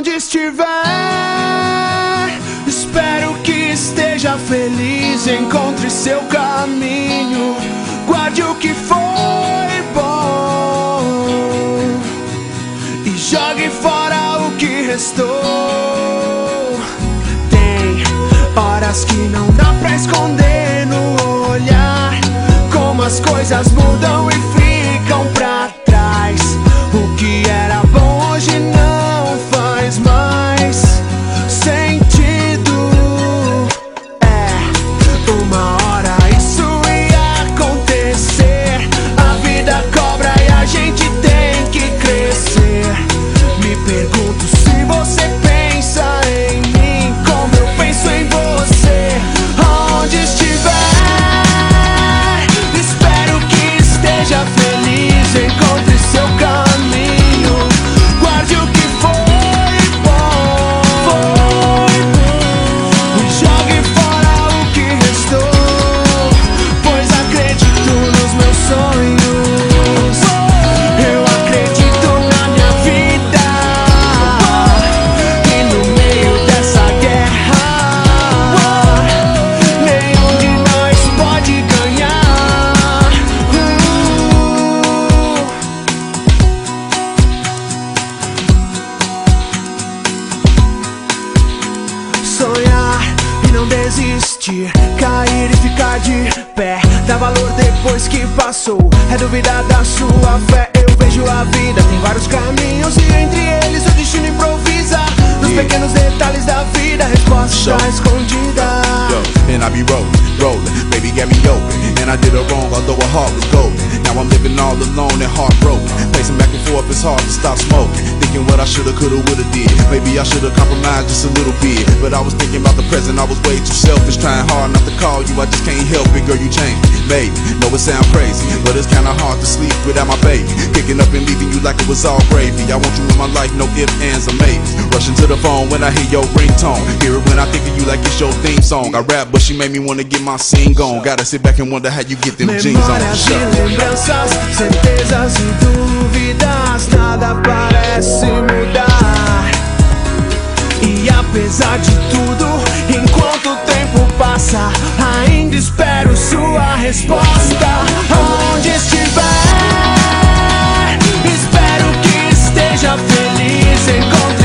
Aonde estiver, espero que esteja feliz. Encontre seu caminho, guarde o que foi bom e jogue fora o que restou. Tem horas que não dá pra esconder no olhar como as coisas mudam e ficam pra trás. O que era bom hoje não faz mais sentido. Uma hora isso ia acontecer. A vida cobra e a gente tem que crescer. Me pergunto se você pensa em mim como eu penso em você. Aonde estiver, espero que esteja feliz. Encontre seu caminho, guarde o que foi bom e jogue fora o que restou, pois acredito nos meus sonhos. Eu acredito na minha vida, e no meio dessa guerra nenhum de nós pode ganhar. Sonhar e não desistir, cair e ficar de pé, dá valor depois que passou, é duvidar da sua fé. Eu vejo a vida, tem vários caminhos e entre eles o destino improvisa. Nos pequenos detalhes da vida, a resposta está escondida. And I be rolling, baby got me open. And I did it wrong, although her heart was golden. Now I'm living all alone and heartbroken. Pacing back and forth, it's hard to stop smoking. Thinking what I shoulda, coulda, woulda did. Maybe I shoulda compromised just a little bit. But I was thinking about the present, I was way too selfish. Trying hard not to call you, I just can't help it. Girl, you changed me, baby. Know it sound crazy, but it's kinda hard to sleep without my baby. Picking up and leaving you like it was all gravy. I want you in my life, no ifs, ands, or maybes. Rushing to the phone when I hear your ringtone. Hear it when I think of you like it's your theme song. I rap, but she made me wanna get my scene gone. Gotta sit back and wonder how you get them jeans on. Memórias e lembranças, certezas e dúvidas, nada parece mudar. E apesar de tudo, enquanto o tempo passa, ainda espero sua resposta. Aonde estiver, espero que esteja feliz. Encontre